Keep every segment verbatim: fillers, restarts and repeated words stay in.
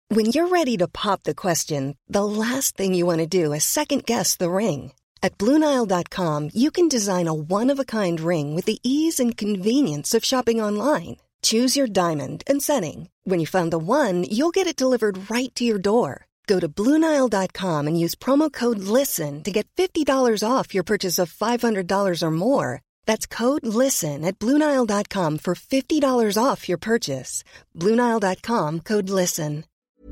When you're ready to pop the question, the last thing you want to do is second-guess the ring. At Blue Nile dot com, you can design a one-of-a-kind ring with the ease and convenience of shopping online. Choose your diamond and setting. When you find the one, you'll get it delivered right to your door. Go to Blue Nile dot com and use promo code LISTEN to get fifty dollars off your purchase of five hundred dollars or more. That's code LISTEN at Blue Nile dot com for fifty dollars off your purchase. Blue Nile dot com, code LISTEN.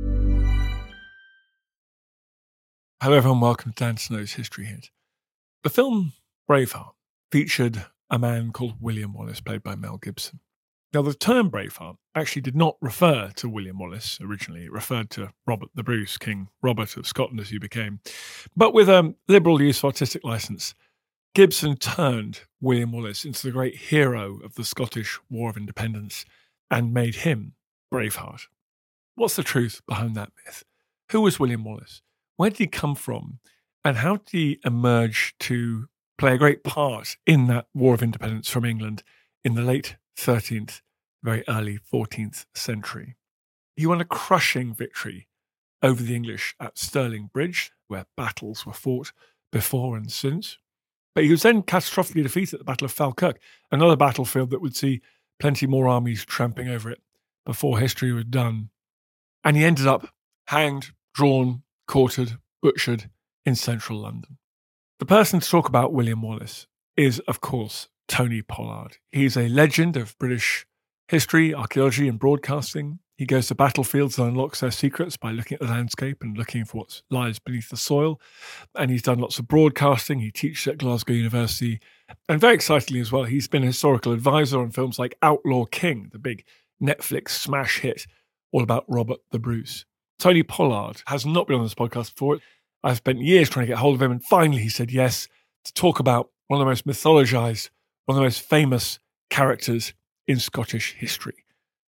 Hello everyone, welcome to Dan Snow's History Hit. The film Braveheart featured a man called William Wallace, played by Mel Gibson. Now, the term Braveheart actually did not refer to William Wallace originally. It referred to Robert the Bruce, King Robert of Scotland as he became. But with a liberal use of artistic license, Gibson turned William Wallace into the great hero of the Scottish War of Independence and made him Braveheart. What's the truth behind that myth? Who was William Wallace? Where did he come from? And how did he emerge to play a great part in that War of Independence from England in the late thirteenth, very early fourteenth century? He won a crushing victory over the English at Stirling Bridge, where battles were fought before and since. But he was then catastrophically defeated at the Battle of Falkirk, another battlefield that would see plenty more armies tramping over it before history was done. And he ended up hanged, drawn, quartered, butchered in central London. The person to talk about William Wallace is, of course, Tony Pollard. He's a legend of British history, archaeology and broadcasting. He goes to battlefields and unlocks their secrets by looking at the landscape and looking for what lies beneath the soil. And he's done lots of broadcasting. He teaches at Glasgow University. And very excitingly as well, he's been a historical advisor on films like Outlaw King, the big Netflix smash hit all about Robert the Bruce. Tony Pollard has not been on this podcast before. I've spent years trying to get hold of him, and finally he said yes to talk about one of the most mythologized, one of the most famous characters in Scottish history.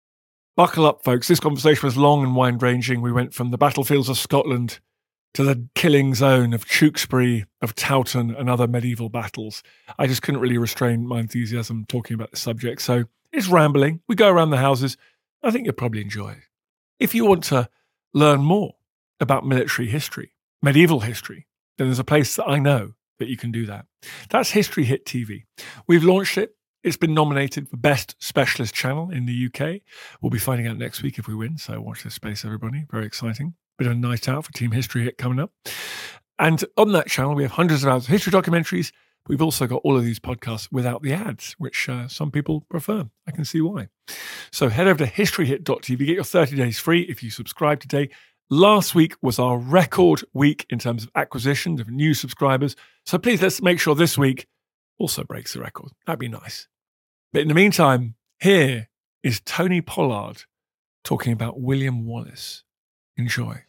Buckle up, folks. This conversation was long and wide-ranging. We went from the battlefields of Scotland to the killing zone of Tewkesbury, of Towton, and other medieval battles. I just couldn't really restrain my enthusiasm talking about the subject, so it's rambling. We go around the houses. I think you'll probably enjoy it. If you want to learn more about military history, medieval history, then there's a place that I know that you can do that. That's History Hit T V. We've launched it. It's been nominated for Best Specialist Channel in the U K. We'll be finding out next week if we win, so watch this space, everybody. Very exciting. Bit of a night out for Team History Hit coming up. And on that channel, we have hundreds of hours of history documentaries. We've also got all of these podcasts without the ads, which uh, some people prefer. I can see why. So head over to history hit dot t v. Get your thirty days free if you subscribe today. Last week was our record week in terms of acquisition of new subscribers. So please, let's make sure this week also breaks the record. That'd be nice. But in the meantime, here is Tony Pollard talking about William Wallace. Enjoy.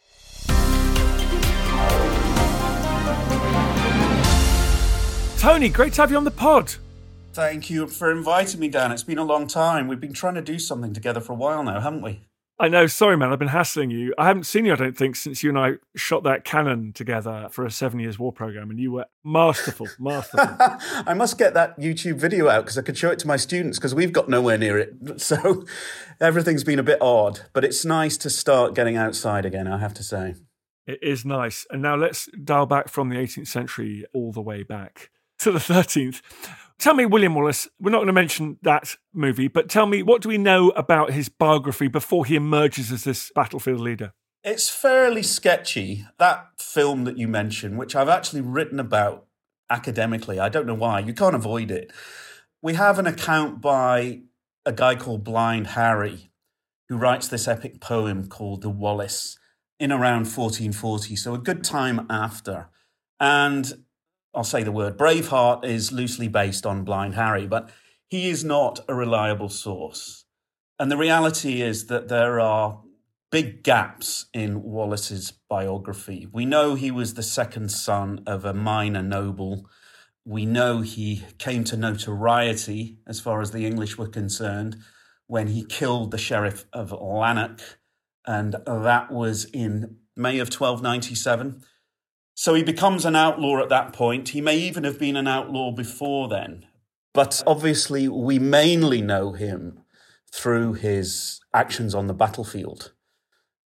Tony, great to have you on the pod. Thank you for inviting me, Dan. It's been a long time. We've been trying to do something together for a while now, haven't we? I know. Sorry, man. I've been hassling you. I haven't seen you, I don't think, since you and I shot that cannon together for a seven years war program, and you were masterful, masterful. I must get that YouTube video out because I could show it to my students because we've got nowhere near it. So everything's been a bit odd, but it's nice to start getting outside again, I have to say. It is nice. And now let's dial back from the eighteenth century all the way back to the thirteenth. Tell me, William Wallace, we're not going to mention that movie, but tell me, what do we know about his biography before he emerges as this battlefield leader? It's fairly sketchy. That film that you mentioned, which I've actually written about academically, I don't know why, you can't avoid it. We have an account by a guy called Blind Harry, who writes this epic poem called The Wallace in around fourteen forty, so a good time after. And I'll say the word, Braveheart is loosely based on Blind Harry, but he is not a reliable source. And the reality is that there are big gaps in Wallace's biography. We know he was the second son of a minor noble. We know he came to notoriety, as far as the English were concerned, when he killed the Sheriff of Lanark, and that was in May of twelve ninety-seven. So he becomes an outlaw at that point. He may even have been an outlaw before then. But obviously, we mainly know him through his actions on the battlefield.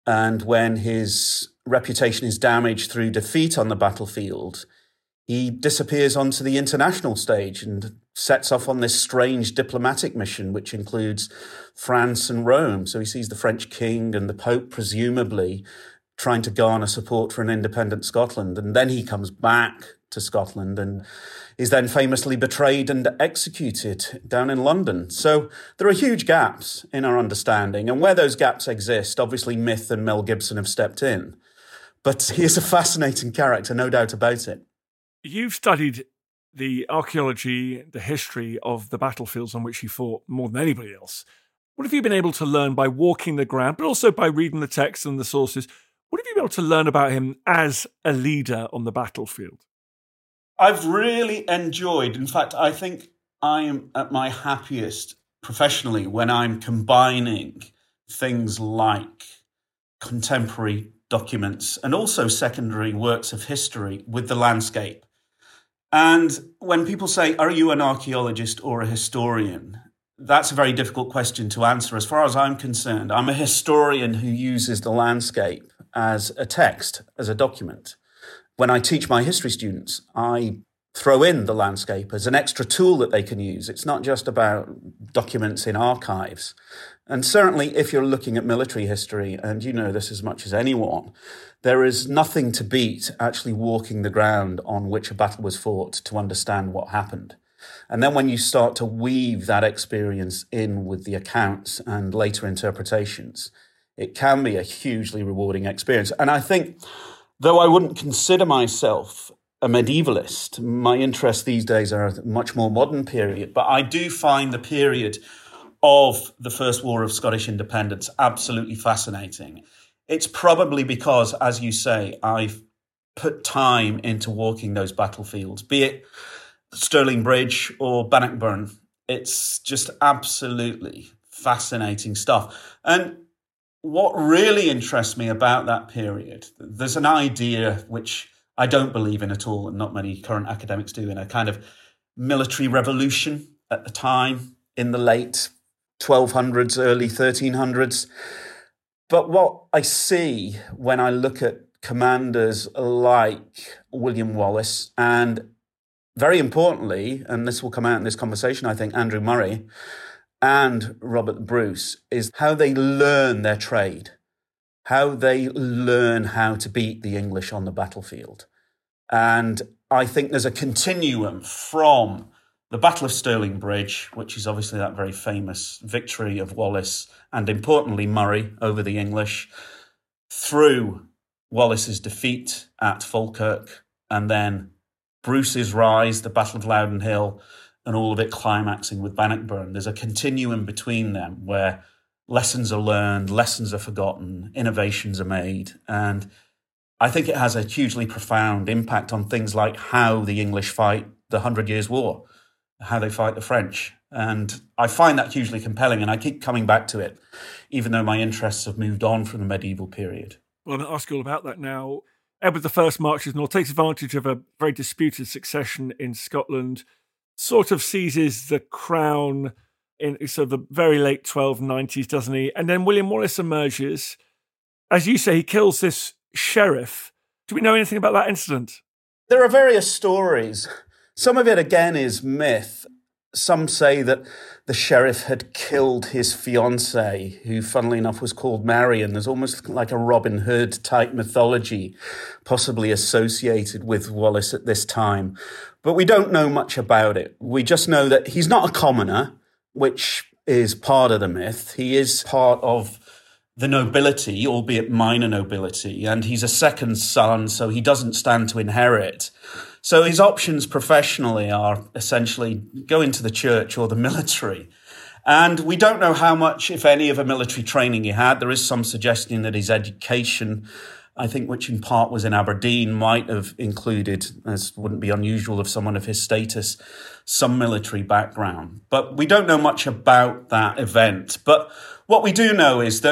And when his reputation is damaged through defeat on the battlefield, he disappears onto the international stage and sets off on this strange diplomatic mission, which includes France and Rome. So he sees the French king and the Pope, presumably, trying to garner support for an independent Scotland. And then he comes back to Scotland and is then famously betrayed and executed down in London. So there are huge gaps in our understanding. And where those gaps exist, obviously myth and Mel Gibson have stepped in. But he is a fascinating character, no doubt about it. You've studied the archaeology, the history of the battlefields on which he fought more than anybody else. What have you been able to learn by walking the ground, but also by reading the texts and the sources? What have you been able to learn about him as a leader on the battlefield? I've really enjoyed, in fact, I think I am at my happiest professionally when I'm combining things like contemporary documents and also secondary works of history with the landscape. And when people say, are you an archaeologist or a historian? That's a very difficult question to answer. As far as I'm concerned, I'm a historian who uses the landscape as a text, as a document. When I teach my history students, I throw in the landscape as an extra tool that they can use. It's not just about documents in archives. And certainly if you're looking at military history, and you know this as much as anyone, there is nothing to beat actually walking the ground on which a battle was fought to understand what happened. And then when you start to weave that experience in with the accounts and later interpretations, it can be a hugely rewarding experience. And I think, though I wouldn't consider myself a medievalist, my interests these days are a much more modern period, but I do find the period of the First War of Scottish Independence absolutely fascinating. It's probably because, as you say, I've put time into walking those battlefields, be it Stirling Bridge or Bannockburn. It's just absolutely fascinating stuff. And what really interests me about that period, there's an idea which I don't believe in at all, and not many current academics do, in a kind of military revolution at the time in the late twelve hundreds, early thirteen hundreds. But what I see when I look at commanders like William Wallace and, very importantly, and this will come out in this conversation, I think, Andrew Murray and Robert Bruce, is how they learn their trade, how they learn how to beat the English on the battlefield. And I think there's a continuum from the Battle of Stirling Bridge, which is obviously that very famous victory of Wallace, and importantly Murray over the English, through Wallace's defeat at Falkirk, and then Bruce's rise, the Battle of Loudon Hill, and all of it climaxing with Bannockburn. There's a continuum between them where lessons are learned, lessons are forgotten, innovations are made. And I think it has a hugely profound impact on things like how the English fight the Hundred Years' War, how they fight the French. And I find that hugely compelling, and I keep coming back to it, even though my interests have moved on from the medieval period. Well, I'm going to ask you all about that now. Edward the First marches north, takes advantage of a very disputed succession in Scotland, sort of seizes the crown in sort of the very late twelve nineties, doesn't he? And then William Wallace emerges. As you say, he kills this sheriff. Do we know anything about that incident? There are various stories. Some of it, again, is myth. Some say that the sheriff had killed his fiancée, who, funnily enough, was called Marion. There's almost like a Robin Hood type mythology possibly associated with Wallace at this time. But we don't know much about it. We just know that he's not a commoner, which is part of the myth. He is part of the nobility, albeit minor nobility, and he's a second son, so he doesn't stand to inherit. So his options professionally are essentially go into the church or the military. And we don't know how much, if any, of a military training he had. There is some suggestion that his education, I think, which in part was in Aberdeen, might have included, as wouldn't be unusual of someone of his status, some military background. But we don't know much about that event. But what we do know is that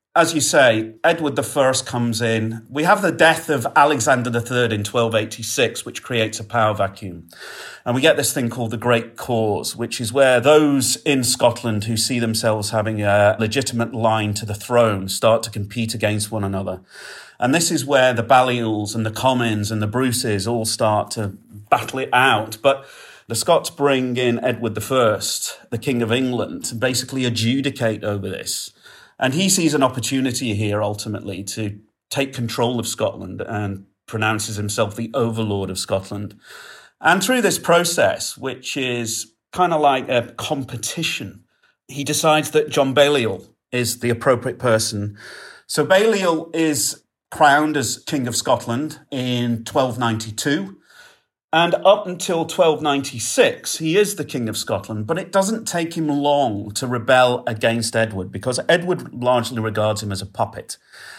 as you say, Edward the First comes in. We have the death of Alexander the Third in twelve eighty-six, which creates a power vacuum. And we get this thing called the Great Cause, which is where those in Scotland who see themselves having a legitimate line to the throne start to compete against one another. And this is where the Balliols and the Comyns and the Bruces all start to battle it out. But the Scots bring in Edward the First, the King of England, to basically adjudicate over this. And he sees an opportunity here, ultimately, to take control of Scotland and pronounces himself the overlord of Scotland. And through this process, which is kind of like a competition, he decides that John Balliol is the appropriate person. So Balliol is crowned as King of Scotland in twelve ninety-two. And up until twelve ninety-six, he is the King of Scotland, but it doesn't take him long to rebel against Edward because Edward largely regards him as a puppet.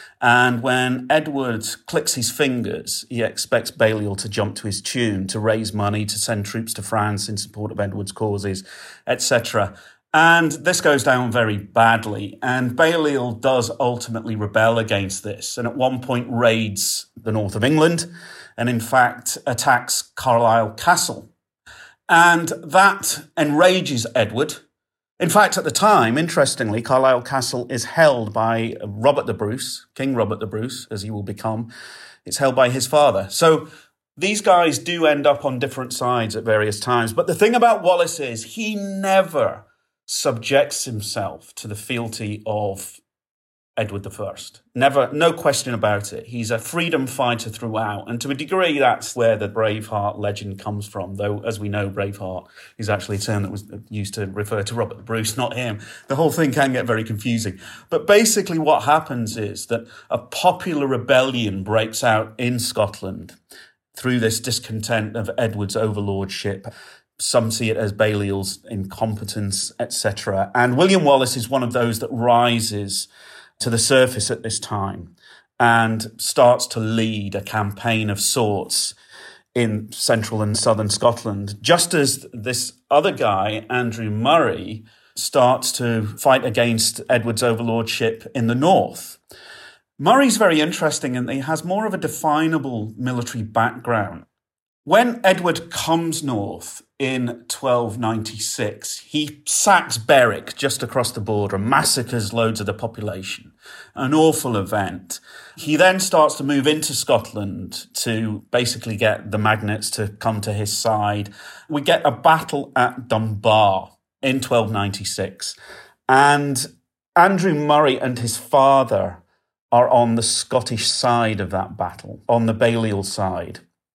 And when Edward clicks his fingers, he expects Balliol to jump to his tune, to raise money, to send troops to France in support of Edward's causes, et cetera. And this goes down very badly. And Balliol does ultimately rebel against this, and at one point raids the north of England, and in fact attacks Carlisle Castle. And that enrages Edward. In fact, at the time, interestingly, Carlisle Castle is held by Robert the Bruce, King Robert the Bruce, as he will become. It's held by his father. So these guys do end up on different sides at various times. But the thing about Wallace is he never subjects himself to the fealty of Edward the First. Never, no question about it. He's a freedom fighter throughout. And to a degree, that's where the Braveheart legend comes from. Though, as we know, Braveheart is actually a term that was used to refer to Robert the Bruce, not him. The whole thing can get very confusing. But basically what happens is that a popular rebellion breaks out in Scotland through this discontent of Edward's overlordship. Some see it as Balliol's incompetence, et cetera. And William Wallace is one of those that rises to the surface at this time and starts to lead a campaign of sorts in central and southern Scotland, just as this other guy, Andrew Murray, starts to fight against Edward's overlordship in the north. Murray's very interesting and he has more of a definable military background. When Edward comes north in twelve ninety-six, he sacks Berwick just across the border and massacres loads of the population. An awful event. He then starts to move into Scotland to basically get the magnates to come to his side. We get a battle at Dunbar in twelve ninety-six. And Andrew Murray and his father are on the Scottish side of that battle, on the Balliol side.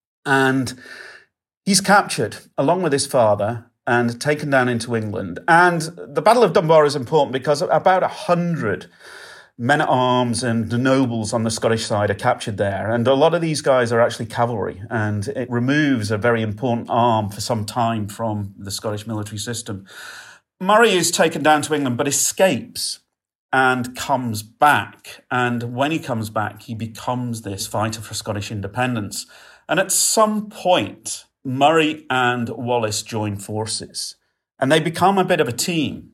And he's captured along with his father and taken down into England. And the Battle of Dunbar is important because about a hundred men-at-arms and nobles on the Scottish side are captured there. And a lot of these guys are actually cavalry. And it removes a very important arm for some time from the Scottish military system. Murray is taken down to England but escapes and comes back. And when he comes back, he becomes this fighter for Scottish independence. And at some point, Murray and Wallace join forces and they become a bit of a team.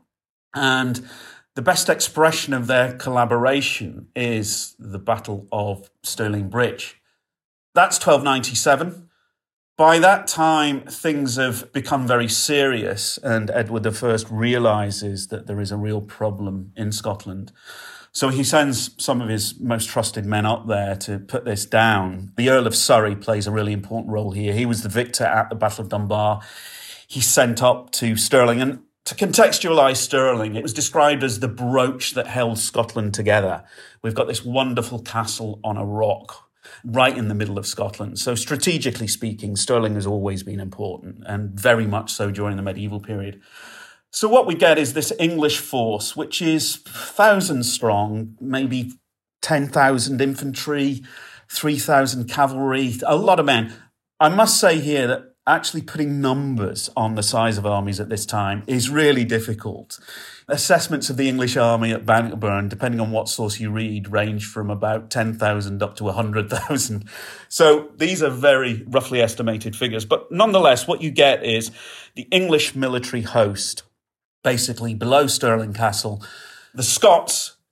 And the best expression of their collaboration is the Battle of Stirling Bridge. That's twelve ninety-seven. By that time, things have become very serious and Edward the First realises that there is a real problem in Scotland. So he sends some of his most trusted men up there to put this down. The Earl of Surrey plays a really important role here. He was the victor at the Battle of Dunbar. He's sent up to Stirling. And to contextualise Stirling, it was described as the brooch that held Scotland together. We've got this wonderful castle on a rock right in the middle of Scotland. So strategically speaking, Stirling has always been important and very much so during the medieval period. So what we get is this English force, which is thousands strong, maybe ten thousand infantry, three thousand cavalry, a lot of men. I must say here that actually putting numbers on the size of armies at this time is really difficult. Assessments of the English army at Bannockburn, depending on what source you read, range from about ten thousand up to one hundred thousand. So these are very roughly estimated figures. But nonetheless, what you get is the English military host basically below Stirling Castle. The Scots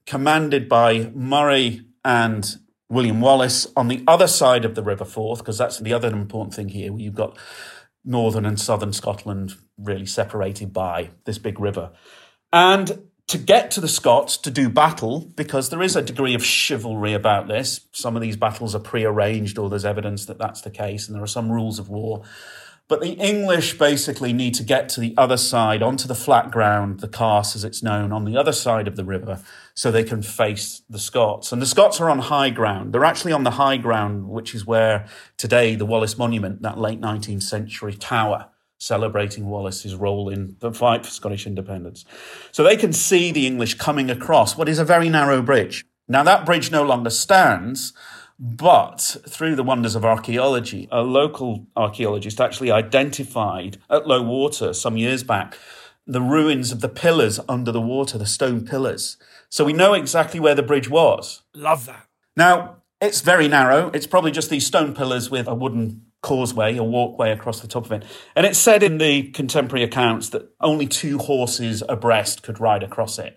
commanded by Murray and William Wallace on the other side of the River Forth, because that's the other important thing here, where you've got northern and southern Scotland really separated by this big river. And to get to the Scots to do battle, because there is a degree of chivalry about this. Some of these battles are prearranged, or there's evidence that that's the case, and there are some rules of war. But the English basically need to get to the other side, onto the flat ground, the Carse as it's known, on the other side of the river, so they can face the Scots. And the Scots are on high ground. They're actually on the high ground, which is where today the Wallace Monument, that late nineteenth century tower, celebrating Wallace's role in the fight for Scottish independence. So they can see the English coming across what is a very narrow bridge. Now, that bridge no longer stands, but through the wonders of archaeology, a local archaeologist actually identified at low water some years back the ruins of the pillars under the water, the stone pillars. So we know exactly where the bridge was. Love that. Now, it's very narrow. It's probably just these stone pillars with a wooden causeway, a walkway across the top of it. And it's said in the contemporary accounts that only two horses abreast could ride across it.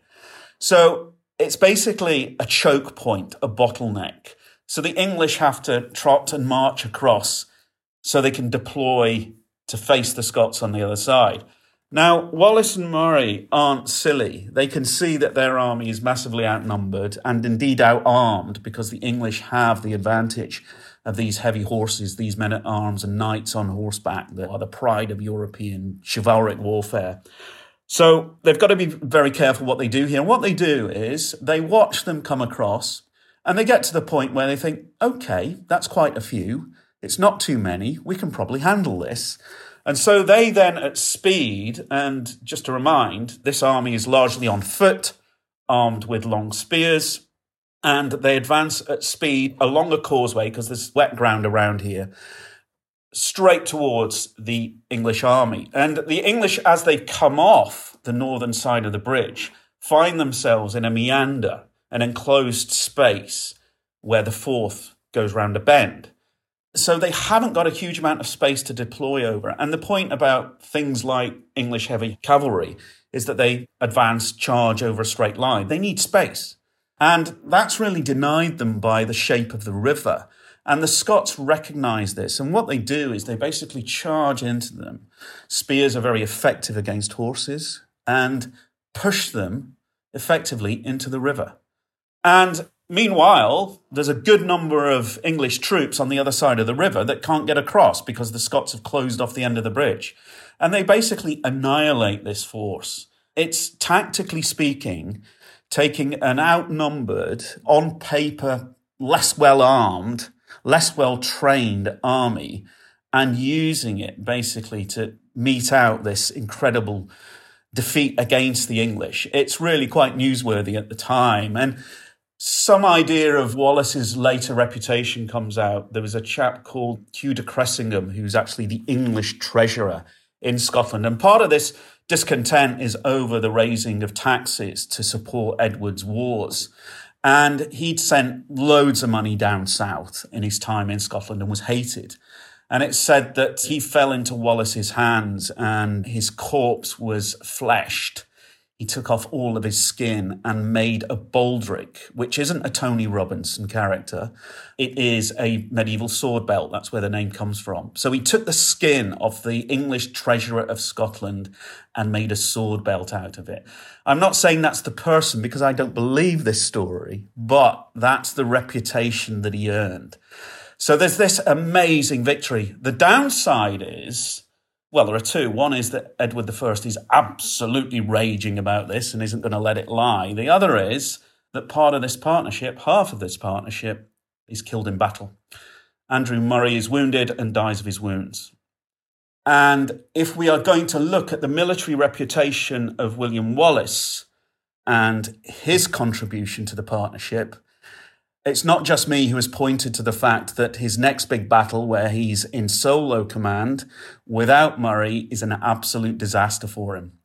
So it's basically a choke point, a bottleneck. So the English have to trot and march across so they can deploy to face the Scots on the other side. Now, Wallace and Murray aren't silly. They can see that their army is massively outnumbered and indeed outarmed, because the English have the advantage of these heavy horses, these men-at-arms and knights on horseback that are the pride of European chivalric warfare. So they've got to be very careful what they do here. And what they do is they watch them come across, and they get to the point where they think, okay, that's quite a few. It's not too many. We can probably handle this. And so they then, at speed, and just to remind, this army is largely on foot, armed with long spears, and they advance at speed along a causeway, because there's wet ground around here, straight towards the English army. And the English, as they come off the northern side of the bridge, find themselves in a meander, an enclosed space where the Forth goes round a bend. So they haven't got a huge amount of space to deploy over. And the point about things like English heavy cavalry is that they advance, charge over a straight line. They need space. And that's really denied them by the shape of the river. And the Scots recognise this. And what they do is they basically charge into them. Spears are very effective against horses, and push them effectively into the river. And meanwhile, there's a good number of English troops on the other side of the river that can't get across because the Scots have closed off the end of the bridge. And they basically annihilate this force. It's, tactically speaking, taking an outnumbered, on paper, less well-armed, less well-trained army and using it basically to mete out this incredible defeat against the English. It's really quite newsworthy at the time. And some idea of Wallace's later reputation comes out. There was a chap called Hugh de Cressingham, who's actually the English treasurer in Scotland. And part of this discontent is over the raising of taxes to support Edward's wars. And he'd sent loads of money down south in his time in Scotland and was hated. And it's said that he fell into Wallace's hands and his corpse was fleshed. He took off all of his skin and made a baldric, which isn't a Tony Robinson character. It is a medieval sword belt. That's where the name comes from. So he took the skin of the English treasurer of Scotland and made a sword belt out of it. I'm not saying that's the person because I don't believe this story, but that's the reputation that he earned. So there's this amazing victory. The downside is, well, there are two. One is that Edward the First is absolutely raging about this and isn't going to let it lie. The other is that part of this partnership, half of this partnership, is killed in battle. Andrew Murray is wounded and dies of his wounds. And if we are going to look at the military reputation of William Wallace and his contribution to the partnership, it's not just me who has pointed to the fact that his next big battle, where he's in solo command without Murray, is an absolute disaster for him.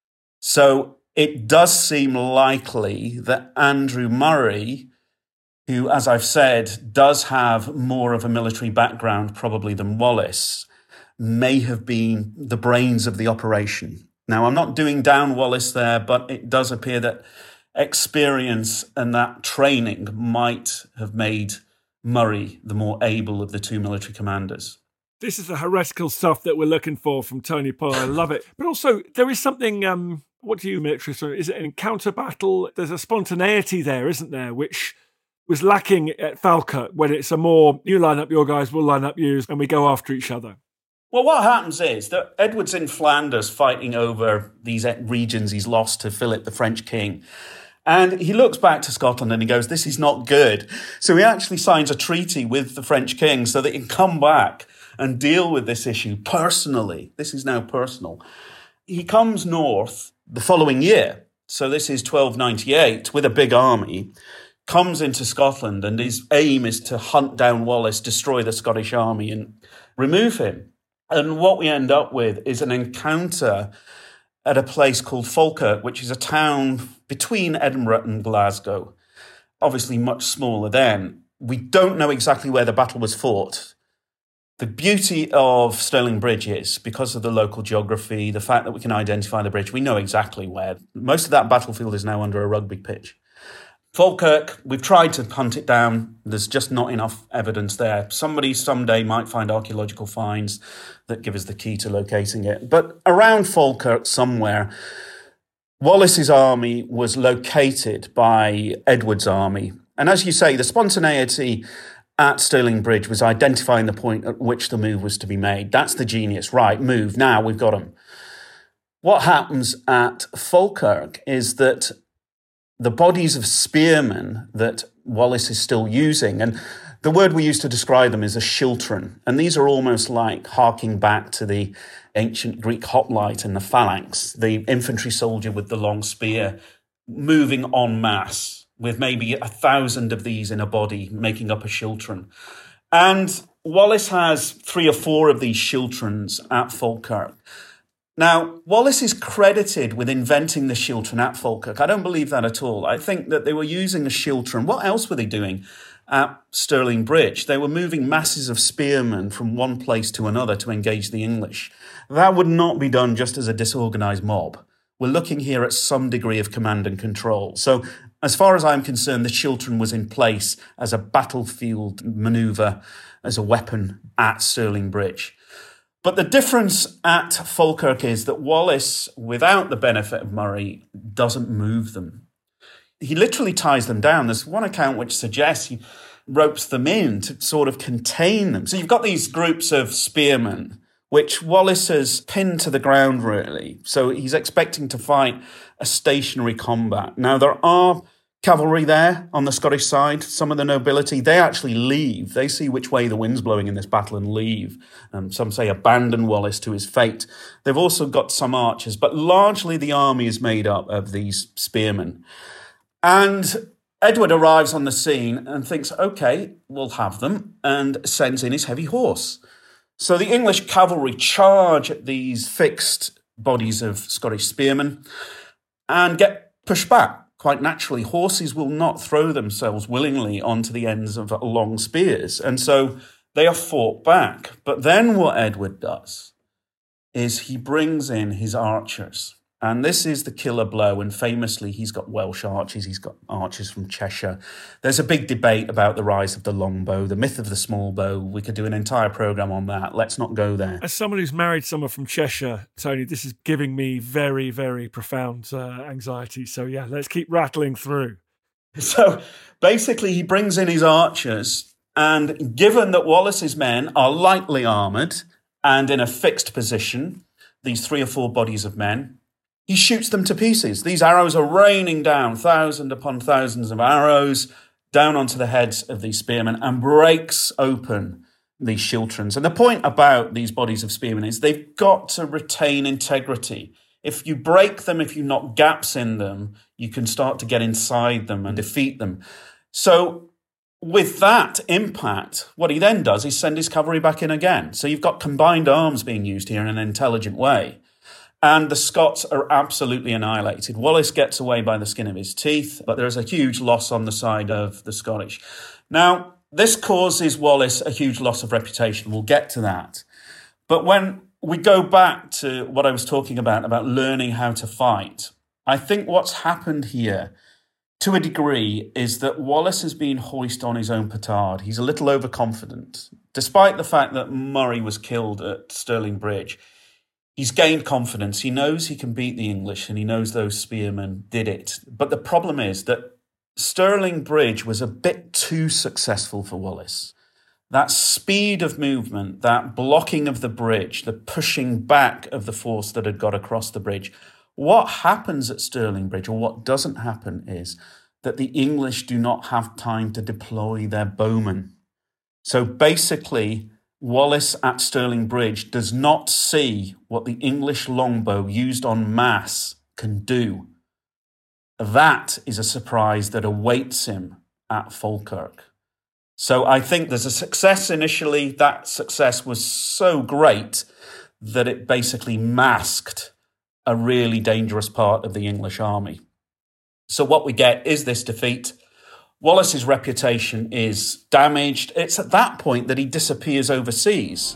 So it does seem likely that Andrew Murray, who, as I've said, does have more of a military background probably than Wallace, may have been the brains of the operation. Now, I'm not doing down Wallace there, but it does appear that experience and that training might have made Murray the more able of the two military commanders. This is the heretical stuff that we're looking for from Tony Poyle. I love it. But also, there is something, um, what do you militarists, is it an encounter battle? There's a spontaneity there, isn't there, which was lacking at Falkirk, when it's a more, you line up your guys, we'll line up yours, and we go after each other. Well, what happens is that Edward's in Flanders fighting over these regions he's lost to Philip, the French king. And he looks back to Scotland and he goes, this is not good. So he actually signs a treaty with the French king so that he can come back and deal with this issue personally. This is now personal. He comes north the following year. So this is twelve ninety-eight with a big army, comes into Scotland, and his aim is to hunt down Wallace, destroy the Scottish army and remove him. And what we end up with is an encounter at a place called Falkirk, which is a town between Edinburgh and Glasgow, obviously much smaller then. We don't know exactly where the battle was fought. The beauty of Stirling Bridge is, because of the local geography, the fact that we can identify the bridge, we know exactly where. Most of that battlefield is now under a rugby pitch. Falkirk, we've tried to hunt it down. There's just not enough evidence there. Somebody someday might find archaeological finds that give us the key to locating it. But around Falkirk somewhere, Wallace's army was located by Edward's army. And as you say, the spontaneity at Stirling Bridge was identifying the point at which the move was to be made. That's the genius. Right, move. Now we've got them. What happens at Falkirk is that the bodies of spearmen that Wallace is still using, and the word we use to describe them is a schiltron, and these are almost like harking back to the ancient Greek hoplite and the phalanx, the infantry soldier with the long spear, moving en masse, with maybe a thousand of these in a body, making up a schiltron. And Wallace has three or four of these schiltrons at Falkirk. Now, Wallace is credited with inventing the schiltron at Falkirk. I don't believe that at all. I think that they were using a schiltron. What else were they doing at Stirling Bridge? They were moving masses of spearmen from one place to another to engage the English. That would not be done just as a disorganized mob. We're looking here at some degree of command and control. So, as far as I'm concerned, the schiltron was in place as a battlefield maneuver, as a weapon at Stirling Bridge. But the difference at Falkirk is that Wallace, without the benefit of Murray, doesn't move them. He literally ties them down. There's one account which suggests he ropes them in to sort of contain them. So you've got these groups of spearmen, which Wallace has pinned to the ground, really. So he's expecting to fight a stationary combat. Now, there are cavalry there on the Scottish side. Some of the nobility, they actually leave. They see which way the wind's blowing in this battle and leave. Um, some say abandon Wallace to his fate. They've also got some archers, but largely the army is made up of these spearmen. And Edward arrives on the scene and thinks, okay, we'll have them, and sends in his heavy horse. So the English cavalry charge at these fixed bodies of Scottish spearmen and get pushed back. Quite naturally, horses will not throw themselves willingly onto the ends of long spears. And so they are fought back. But then what Edward does is he brings in his archers. And this is the killer blow. And famously, he's got Welsh archers. He's got archers from Cheshire. There's a big debate about the rise of the longbow, the myth of the small bow. We could do an entire programme on that. Let's not go there. As someone who's married someone from Cheshire, Tony, this is giving me very, very profound uh, anxiety. So yeah, let's keep rattling through. So basically, he brings in his archers. And given that Wallace's men are lightly armoured and in a fixed position, these three or four bodies of men, he shoots them to pieces. These arrows are raining down, thousand upon thousands of arrows, down onto the heads of these spearmen and breaks open these schiltrons. And the point about these bodies of spearmen is they've got to retain integrity. If you break them, if you knock gaps in them, you can start to get inside them and defeat them. So with that impact, what he then does is send his cavalry back in again. So you've got combined arms being used here in an intelligent way. And the Scots are absolutely annihilated. Wallace gets away by the skin of his teeth, but there is a huge loss on the side of the Scottish. Now, this causes Wallace a huge loss of reputation. We'll get to that. But when we go back to what I was talking about, about learning how to fight, I think what's happened here to a degree, is that Wallace has been hoist on his own petard. He's a little overconfident. Despite the fact that Murray was killed at Stirling Bridge, he's gained confidence. He knows he can beat the English, and he knows those spearmen did it. But the problem is that Stirling Bridge was a bit too successful for Wallace. That speed of movement, that blocking of the bridge, the pushing back of the force that had got across the bridge. What happens at Stirling Bridge, or what doesn't happen, is that the English do not have time to deploy their bowmen. So basically, Wallace at Stirling Bridge does not see what the English longbow used en masse can do. That is a surprise that awaits him at Falkirk. So I think there's a success initially. That success was so great that it basically masked a really dangerous part of the English army. So what we get is this defeat. Wallace's reputation is damaged. It's at that point that he disappears overseas.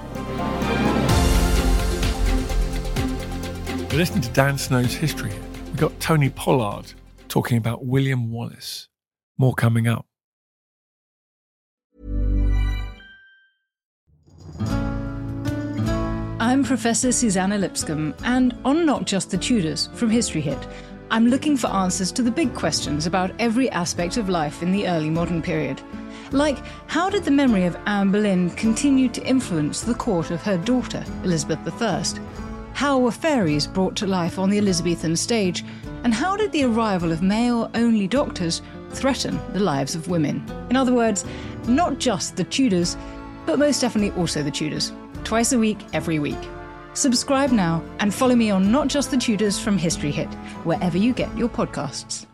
We're listening to Dan Snow's History here. We've got Tony Pollard talking about William Wallace. More coming up. I'm Professor Susanna Lipscomb, and on Not Just the Tudors from History Hit, I'm looking for answers to the big questions about every aspect of life in the early modern period. Like, how did the memory of Anne Boleyn continue to influence the court of her daughter, Elizabeth the First? How were fairies brought to life on the Elizabethan stage? And how did the arrival of male-only doctors threaten the lives of women? In other words, not just the Tudors, but most definitely also the Tudors. Twice a week, every week. Subscribe now and follow me on Not Just the Tudors from History Hit, wherever you get your podcasts.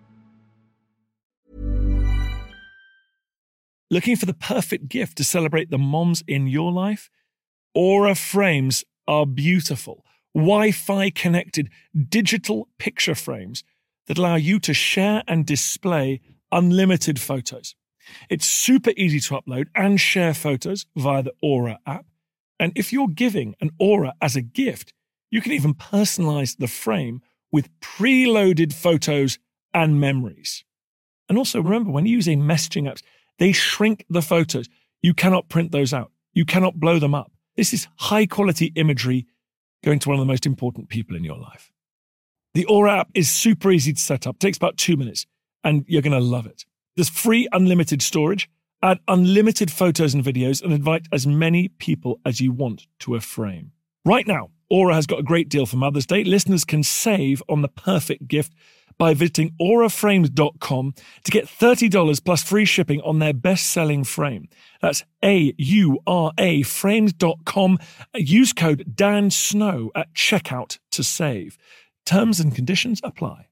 Looking for the perfect gift to celebrate the moms in your life? Aura frames are beautiful, Wi-Fi connected digital picture frames that allow you to share and display unlimited photos. It's super easy to upload and share photos via the Aura app. And if you're giving an Aura as a gift, you can even personalize the frame with preloaded photos and memories. And also remember, when you're using messaging apps, they shrink the photos. You cannot print those out. You cannot blow them up. This is high quality imagery going to one of the most important people in your life. The Aura app is super easy to set up. It takes about two minutes and you're going to love it. There's free unlimited storage. Add unlimited photos and videos and invite as many people as you want to a frame. Right now, Aura has got a great deal for Mother's Day. Listeners can save on the perfect gift by visiting aura frames dot com to get thirty dollars plus free shipping on their best-selling frame. That's A U R A frames dot com. Use code Dan Snow at checkout to save. Terms and conditions apply.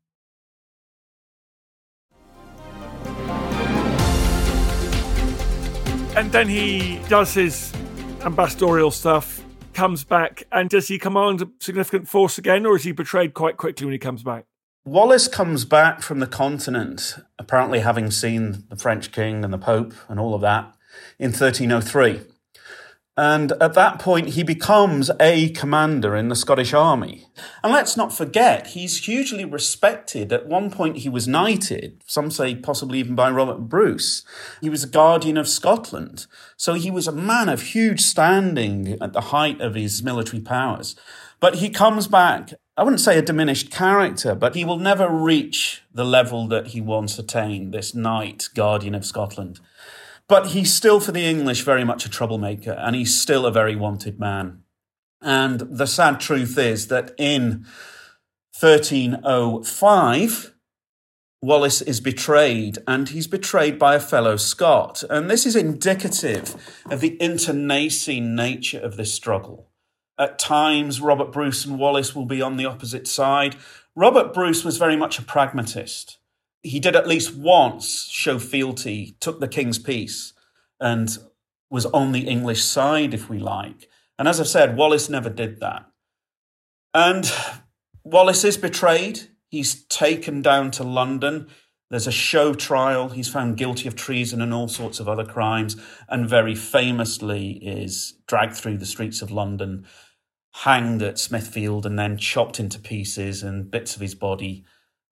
And then he does his ambassadorial stuff, comes back, and does he command a significant force again, or is he betrayed quite quickly when he comes back? Wallace comes back from the continent, apparently having seen the French king and the Pope and all of that, in thirteen oh three. And at that point, he becomes a commander in the Scottish army. And let's not forget, he's hugely respected. At one point, he was knighted, some say possibly even by Robert Bruce. He was a guardian of Scotland. So he was a man of huge standing at the height of his military powers. But he comes back, I wouldn't say a diminished character, but he will never reach the level that he once attained, this knight, guardian of Scotland. But he's still, for the English, very much a troublemaker, and he's still a very wanted man. And the sad truth is that in thirteen oh five, Wallace is betrayed, and he's betrayed by a fellow Scot. And this is indicative of the internecine nature of this struggle. At times, Robert Bruce and Wallace will be on the opposite side. Robert Bruce was very much a pragmatist. He did at least once show fealty, took the king's peace, and was on the English side, if we like. And as I've said, Wallace never did that. And Wallace is betrayed. He's taken down to London. There's a show trial. He's found guilty of treason and all sorts of other crimes, and very famously is dragged through the streets of London, hanged at Smithfield, and then chopped into pieces, and bits of his body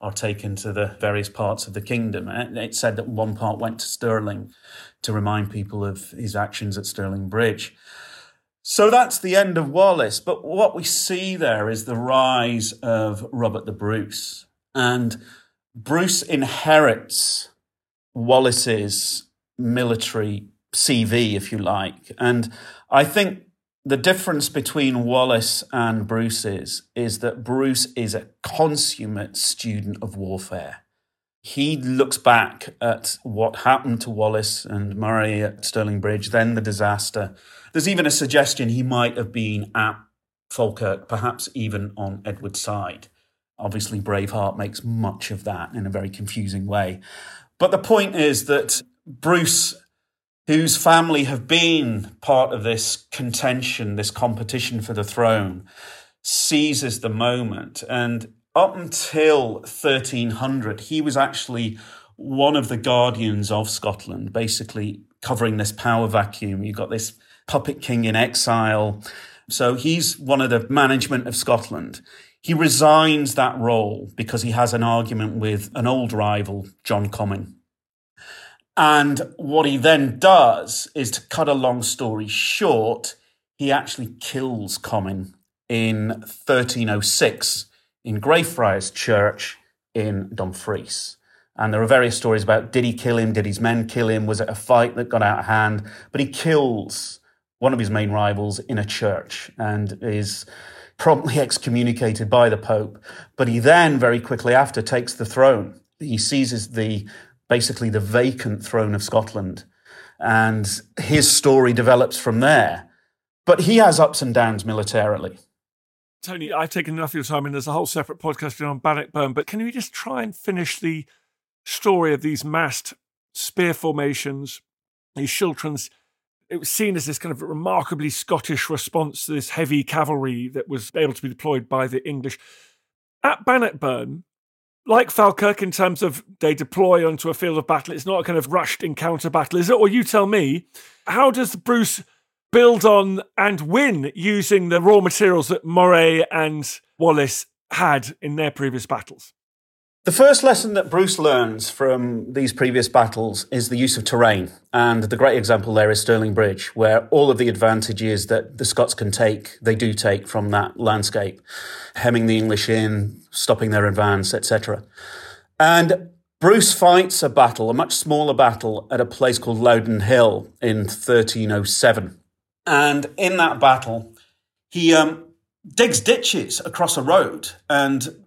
are taken to the various parts of the kingdom. And it said that one part went to Stirling to remind people of his actions at Stirling Bridge. So that's the end of Wallace. But what we see there is the rise of Robert the Bruce. And Bruce inherits Wallace's military C V, if you like. And I think the difference between Wallace and Bruce is, is that Bruce is a consummate student of warfare. He looks back at what happened to Wallace and Murray at Stirling Bridge, then the disaster. There's even a suggestion he might have been at Falkirk, perhaps even on Edward's side. Obviously, Braveheart makes much of that in a very confusing way. But the point is that Bruce, whose family have been part of this contention, this competition for the throne, seizes the moment. And up until thirteen hundred, he was actually one of the guardians of Scotland, basically covering this power vacuum. You've got this puppet king in exile. So he's one of the management of Scotland. He resigns that role because he has an argument with an old rival, John Comyn. And what he then does is, to cut a long story short, he actually kills Comyn in thirteen oh six in Greyfriars Church in Dumfries. And there are various stories about, did he kill him? Did his men kill him? Was it a fight that got out of hand? But he kills one of his main rivals in a church and is promptly excommunicated by the Pope. But he then, very quickly after, takes the throne. He seizes the basically the vacant throne of Scotland. And his story develops from there. But he has ups and downs militarily. Tony, I've taken enough of your time, and there's a whole separate podcast on Bannockburn, but can we just try and finish the story of these massed spear formations, these schiltrons? It was seen as this kind of remarkably Scottish response to this heavy cavalry that was able to be deployed by the English. At Bannockburn, like Falkirk, in terms of they deploy onto a field of battle, it's not a kind of rushed encounter battle, is it? Or you tell me, how does Bruce build on and win using the raw materials that Moray and Wallace had in their previous battles? The first lesson that Bruce learns from these previous battles is the use of terrain. And the great example there is Stirling Bridge, where all of the advantages that the Scots can take, they do take from that landscape, hemming the English in, stopping their advance, et cetera. And Bruce fights a battle, a much smaller battle, at a place called Loudon Hill in thirteen oh seven. And in that battle, he um, digs ditches across a road and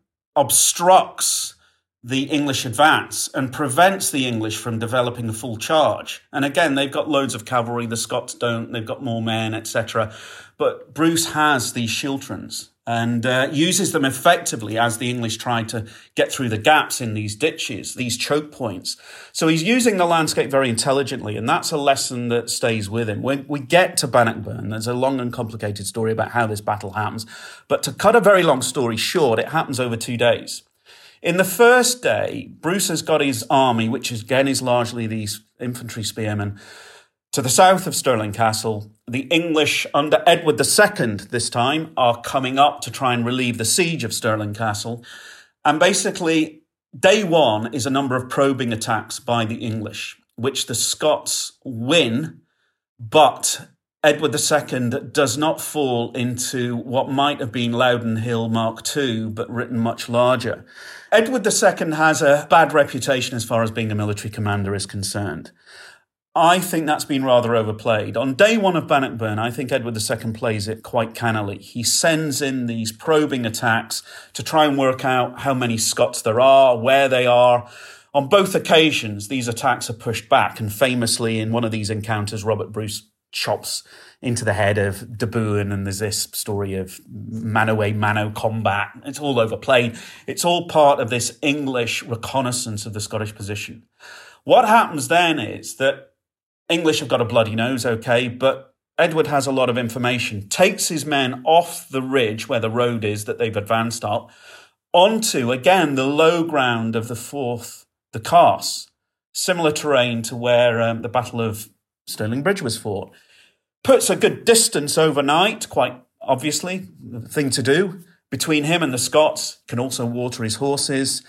obstructs the English advance and prevents the English from developing a full charge. And again, they've got loads of cavalry, the Scots don't, they've got more men, et cetera. But Bruce has these schiltrons and uh, uses them effectively as the English try to get through the gaps in these ditches, these choke points. So he's using the landscape very intelligently, and that's a lesson that stays with him. When we get to Bannockburn, there's a long and complicated story about how this battle happens. But to cut a very long story short, it happens over two days. In the first day, Bruce has got his army, which again is largely these infantry spearmen, to the south of Stirling Castle. The English, under Edward the Second this time, are coming up to try and relieve the siege of Stirling Castle. And basically, day one is a number of probing attacks by the English, which the Scots win, but Edward the Second does not fall into what might have been Loudon Hill Mark Two, but written much larger. Edward the Second has a bad reputation as far as being a military commander is concerned. I think that's been rather overplayed. On day one of Bannockburn, I think Edward the Second plays it quite cannily. He sends in these probing attacks to try and work out how many Scots there are, where they are. On both occasions, these attacks are pushed back, and famously in one of these encounters, Robert Bruce chops into the head of De Boon, and there's this story of mano-a-mano combat. It's all overplayed. It's all part of this English reconnaissance of the Scottish position. What happens then is that English have got a bloody nose, okay, but Edward has a lot of information, takes his men off the ridge where the road is that they've advanced up, onto, again, the low ground of the Forth, the Carse, similar terrain to where um, the Battle of Stirling Bridge was fought. Puts a good distance overnight, quite obviously, the thing to do, between him and the Scots, can also water his horses.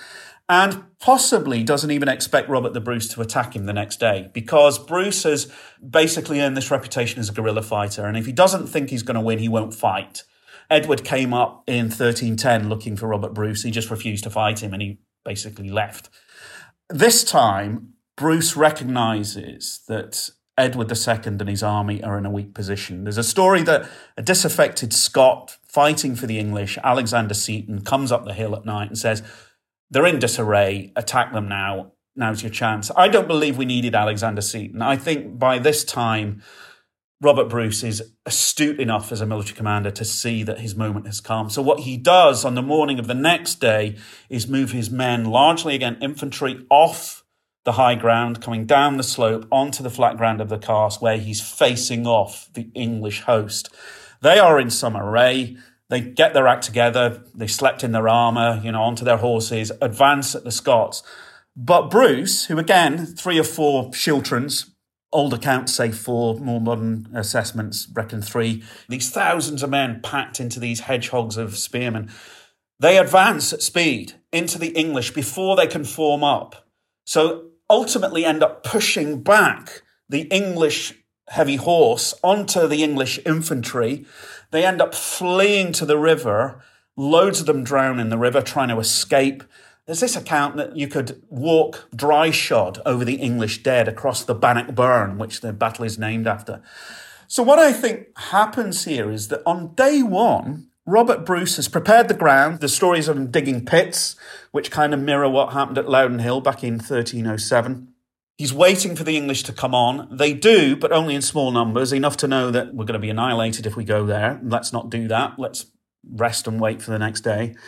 and possibly doesn't even expect Robert the Bruce to attack him the next day, because Bruce has basically earned this reputation as a guerrilla fighter, and if he doesn't think he's going to win, he won't fight. Edward came up in thirteen ten looking for Robert Bruce. He just refused to fight him, and he basically left. This time, Bruce recognises that Edward the Second and his army are in a weak position. There's a story that a disaffected Scot fighting for the English, Alexander Seton, comes up the hill at night and says, they're in disarray, attack them now, now's your chance. I don't believe we needed Alexander Seton. I think by this time, Robert Bruce is astute enough as a military commander to see that his moment has come. So what he does on the morning of the next day is move his men, largely again infantry, off the high ground, coming down the slope onto the flat ground of the Carse, where he's facing off the English host. They are in some array. They get their act together. They slept in their armour, you know, onto their horses, advance at the Scots. But Bruce, who again, three or four Shiltrons, old accounts say four, more modern assessments reckon three, these thousands of men packed into these hedgehogs of spearmen, they advance at speed into the English before they can form up. So ultimately end up pushing back the English heavy horse onto the English infantry. They end up fleeing to the river. Loads of them drown in the river trying to escape. There's this account that you could walk dry shod over the English dead across the Bannock Burn, which the battle is named after. So what I think happens here is that on day one, Robert Bruce has prepared the ground. The stories of him digging pits, which kind of mirror what happened at Loudon Hill back in thirteen oh seven. He's waiting for the English to come on. They do, but only in small numbers, enough to know that we're going to be annihilated if we go there. Let's not do that. Let's rest and wait for the next day.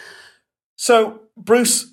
So Bruce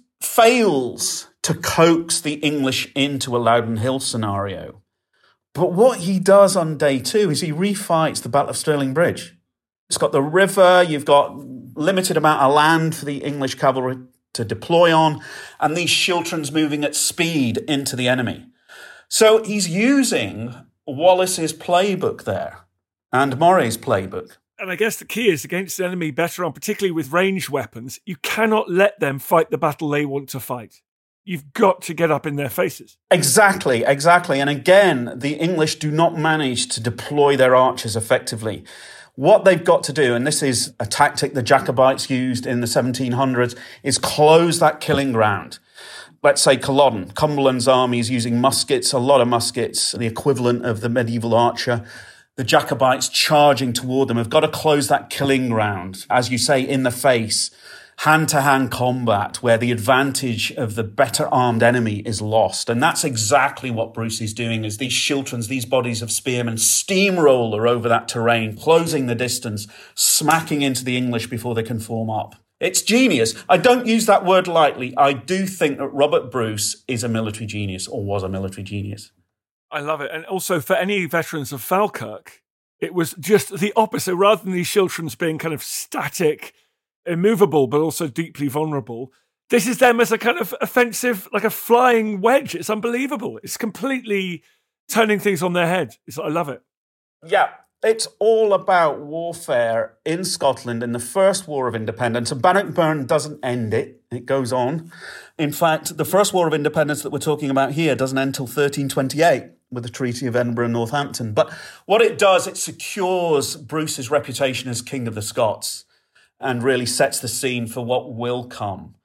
fails to coax the English into a Loudon Hill scenario. But what he does on day two is he refights the Battle of Stirling Bridge. It's got the river, you've got limited amount of land for the English cavalry to deploy on, and these Shiltrons moving at speed into the enemy. So he's using Wallace's playbook there, and Moray's playbook. And I guess the key is against the enemy better on, particularly with ranged weapons, you cannot let them fight the battle they want to fight. You've got to get up in their faces. Exactly, exactly. And again, the English do not manage to deploy their archers effectively. What they've got to do, and this is a tactic the Jacobites used in the seventeen hundreds, is close that killing ground. Let's say Culloden, Cumberland's army is using muskets, a lot of muskets, the equivalent of the medieval archer. The Jacobites charging toward them have got to close that killing ground, as you say, in the face, hand-to-hand combat where the advantage of the better armed enemy is lost. And that's exactly what Bruce is doing, as these Shiltrons, these bodies of spearmen, steamroller over that terrain, closing the distance, smacking into the English before they can form up. It's genius. I don't use that word lightly. I do think that Robert Bruce is a military genius, or was a military genius. I love it. And also for any veterans of Falkirk, it was just the opposite. Rather than these Shiltrons being kind of static, immovable, but also deeply vulnerable, this is them as a kind of offensive, like a flying wedge. It's unbelievable. It's completely turning things on their head. It's, I love it. Yeah, it's all about warfare in Scotland in the First War of Independence. And Bannockburn doesn't end it. It goes on. In fact, the First War of Independence that we're talking about here doesn't end until thirteen twenty-eight with the Treaty of Edinburgh and Northampton. But what it does, it secures Bruce's reputation as King of the Scots and really sets the scene for what will come.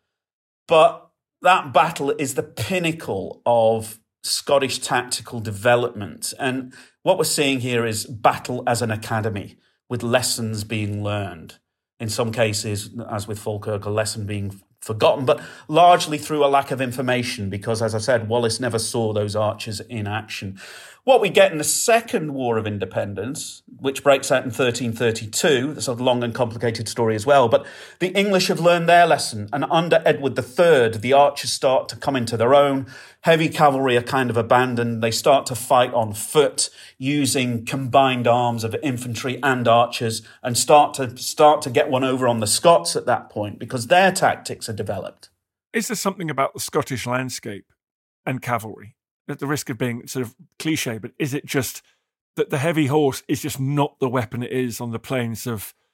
But that battle is the pinnacle of Scottish tactical development. And what we're seeing here is battle as an academy, with lessons being learned. In some cases, as with Falkirk, a lesson being forgotten, but largely through a lack of information, because, as I said, Wallace never saw those archers in action. What we get in the Second War of Independence, which breaks out in thirteen thirty-two, that's a long and complicated story as well, but the English have learned their lesson, and under Edward the Third, the archers start to come into their own. Heavy cavalry are kind of abandoned. They start to fight on foot using combined arms of infantry and archers, and start to start to get one over on the Scots at that point, because their tactics are developed. Is there something about the Scottish landscape and cavalry, at the risk of being sort of cliche, but is it just that the heavy horse is just not the weapon it is on the plains of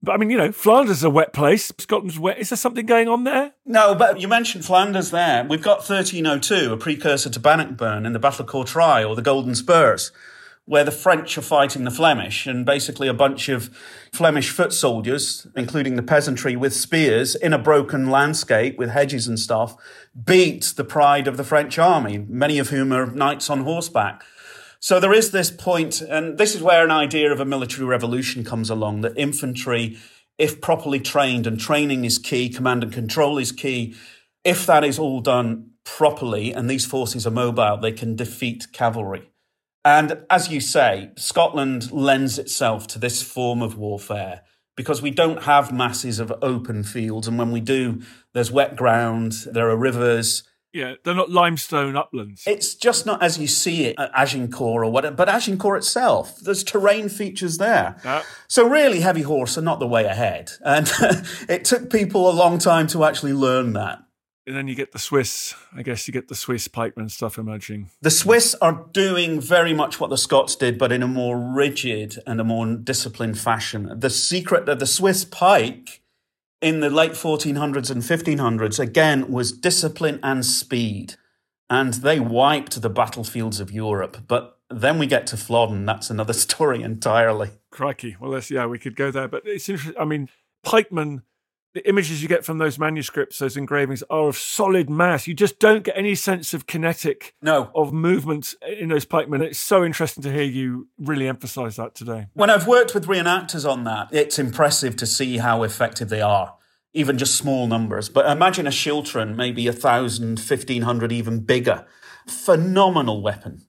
But I mean, you know, Flanders is a wet place. Scotland's wet. Is there something going on there? No, but you mentioned Flanders there. We've got thirteen oh two, a precursor to Bannockburn in the Battle of Courtrai or the Golden Spurs, where the French are fighting the Flemish, and basically a bunch of Flemish foot soldiers, including the peasantry with spears, in a broken landscape with hedges and stuff, beat the pride of the French army, many of whom are knights on horseback. So there is this point, and this is where an idea of a military revolution comes along, that infantry, if properly trained, and training is key, command and control is key, if that is all done properly and these forces are mobile, they can defeat cavalry. And as you say, Scotland lends itself to this form of warfare because we don't have masses of open fields. And when we do, there's wet ground, there are rivers. Yeah, they're not limestone uplands. It's just not as you see it at Agincourt or whatever, but Agincourt itself, there's terrain features there. Yeah. So really, heavy horse are not the way ahead. And it took people a long time to actually learn that. And then you get the Swiss, I guess you get the Swiss pikeman stuff emerging. The Swiss are doing very much what the Scots did, but in a more rigid and a more disciplined fashion. The secret of the Swiss pike in the late fourteen hundreds and fifteen hundreds, again, was discipline and speed. And they wiped the battlefields of Europe. But then we get to Flodden. That's another story entirely. Crikey. Well, let's, yeah, we could go there. But it's interesting. I mean, pikemen, the images you get from those manuscripts, those engravings, are of solid mass. You just don't get any sense of kinetic, no, of movement in those pikemen. It's so interesting to hear you really emphasise that today. When I've worked with reenactors on that, it's impressive to see how effective they are, even just small numbers. But imagine a Shiltren, maybe a thousand, fifteen hundred, even bigger. Phenomenal weapon.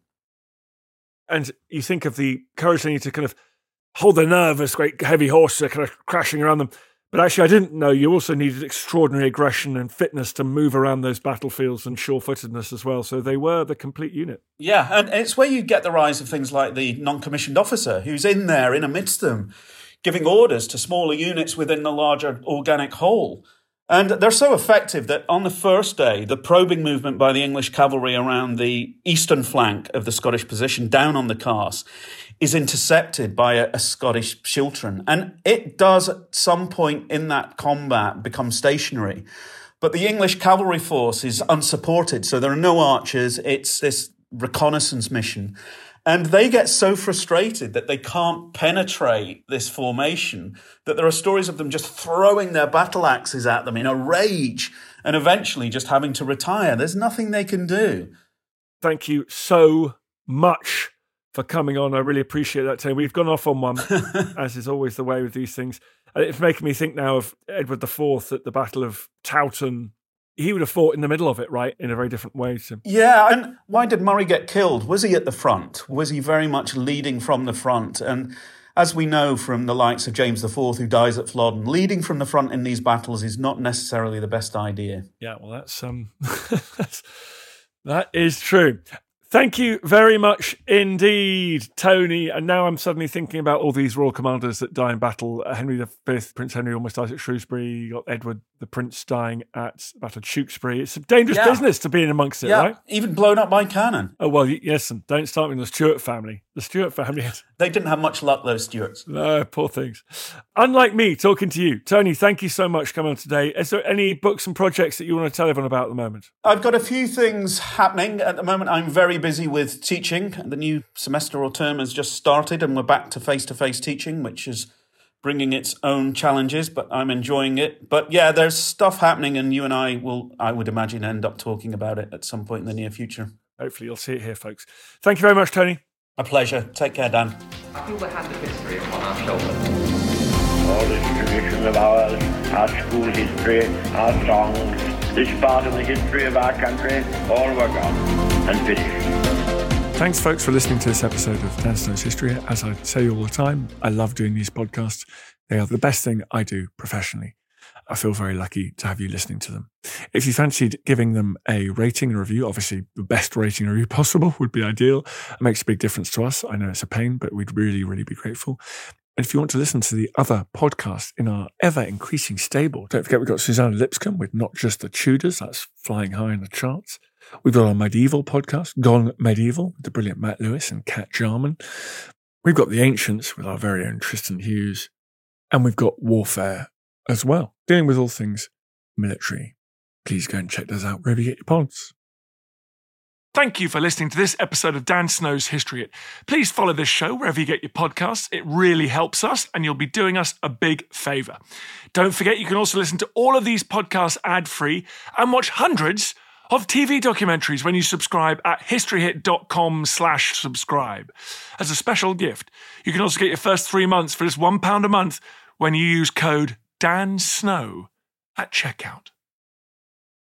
And you think of the courage they need to kind of hold their nerve as great heavy horses are kind of crashing around them. But actually, I didn't know you also needed extraordinary aggression and fitness to move around those battlefields and sure-footedness as well. So they were the complete unit. Yeah, and it's where you get the rise of things like the non-commissioned officer who's in there, in amidst them, giving orders to smaller units within the larger organic whole. And they're so effective that on the first day, the probing movement by the English cavalry around the eastern flank of the Scottish position, down on the Carse, is intercepted by a, a Scottish Shiltren. And it does at some point in that combat become stationary. But the English cavalry force is unsupported, so there are no archers. It's this reconnaissance mission. And they get so frustrated that they can't penetrate this formation that there are stories of them just throwing their battle axes at them in a rage and eventually just having to retire. There's nothing they can do. Thank you so much for coming on. I really appreciate that, Tony. We've gone off on one, as is always the way with these things. It's making me think now of Edward the Fourth at the Battle of Towton. He would have fought in the middle of it, right, in a very different way. So. Yeah, and why did Murray get killed? Was he at the front? Was he very much leading from the front? And as we know from the likes of James the Fourth, who dies at Flodden, leading from the front in these battles is not necessarily the best idea. Yeah, well, that's um, that's, that is true. Thank you very much indeed, Tony. And now I'm suddenly thinking about all these royal commanders that die in battle. Henry the Fifth, Prince Henry almost dies at Shrewsbury. You got Edward the Prince dying at Battle of Tewkesbury. It's a dangerous yeah. business to be in amongst it, yeah. right? Even blown up by cannon. Oh, well, yes, and don't start with the Stuart family. The Stuart family. They didn't have much luck, those Stuarts. No, poor things. Unlike me, talking to you. Tony, thank you so much for coming on today. Is there any books and projects that you want to tell everyone about at the moment? I've got a few things happening. At the moment, I'm very busy with teaching. The new semester or term has just started and we're back to face-to-face teaching, which is bringing its own challenges, but I'm enjoying it. But yeah, there's stuff happening and you and I will, I would imagine, end up talking about it at some point in the near future. Hopefully you'll see it here, folks. Thank you very much, Tony. A pleasure. Take care, Dan. I feel the hand of history upon our shoulders. All this tradition of ours, our school history, our songs, this part of the history of our country, all were gone and finished. Thanks, folks, for listening to this episode of Dan Snow's History. As I say all the time, I love doing these podcasts. They are the best thing I do professionally. I feel very lucky to have you listening to them. If you fancied giving them a rating and review, obviously the best rating and review possible would be ideal. It makes a big difference to us. I know it's a pain, but we'd really, really be grateful. And if you want to listen to the other podcasts in our ever-increasing stable, don't forget we've got Susanna Lipscomb with Not Just the Tudors. That's flying high in the charts. We've got our medieval podcast, Gone Medieval, with the brilliant Matt Lewis and Kat Jarman. We've got The Ancients with our very own Tristan Hughes. And we've got warfare as well, dealing with all things military. Please go and check those out wherever you get your pods. Thank you for listening to this episode of Dan Snow's History Hit. Please follow this show wherever you get your podcasts. It really helps us, and you'll be doing us a big favour. Don't forget, you can also listen to all of these podcasts ad-free and watch hundreds of T V documentaries when you subscribe at historyhit.com slash subscribe. As a special gift, you can also get your first three months for just one pound a month when you use code DANSNOW at checkout.